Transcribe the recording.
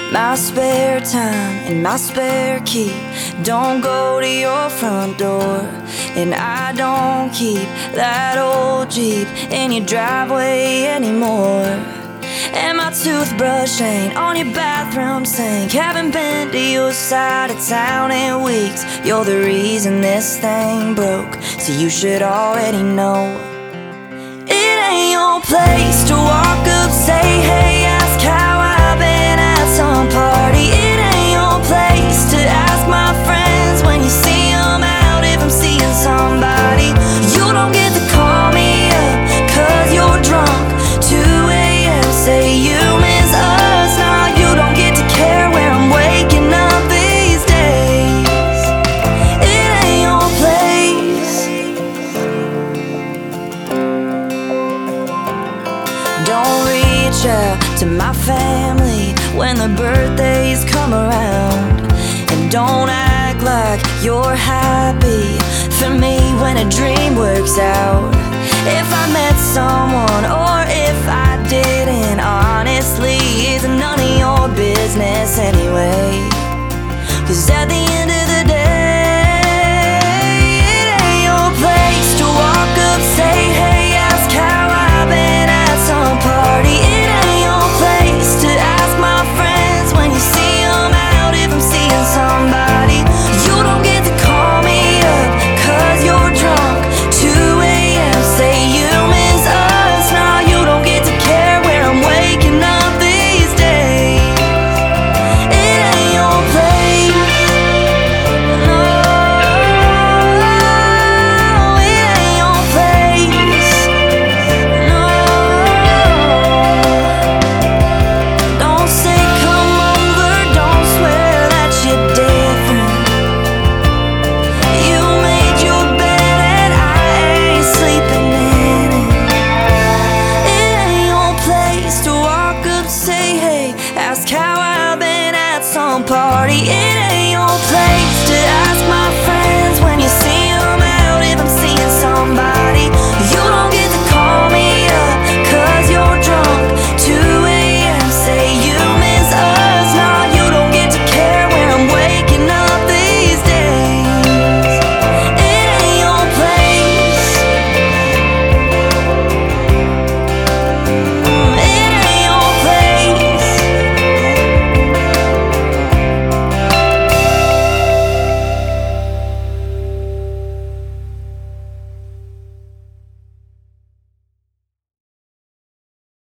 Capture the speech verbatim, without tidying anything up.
My spare time and my spare key don't go to your front door, and I don't keep that old Jeep in your driveway anymore. And my toothbrush ain't on your bathroom sink. Haven't been to your side of town in weeks. You're the reason this thing broke, so you should already know. It ain't your place to walk up, say hey, ask how I've been at some party. It ain't your place to ask my friends when you see them out if I'm seeing somebody. You don't get to call me up cause you're drunk, two a m say you miss us. Nah, you don't get to care where I'm waking up these days. It ain't your place. Don't reach out to my family when the birthdays come around, and don't act like you're happy for me when a dream works out.